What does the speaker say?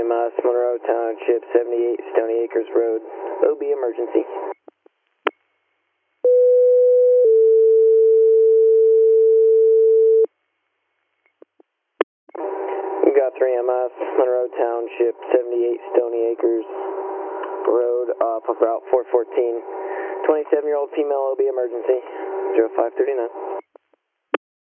EMS, Monroe Township, 78 Stony Acres Road, OB emergency. We got 3MS, Monroe Township, 78 Stony Acres Road, off of Route 414. 27-year-old female OB emergency, 0539.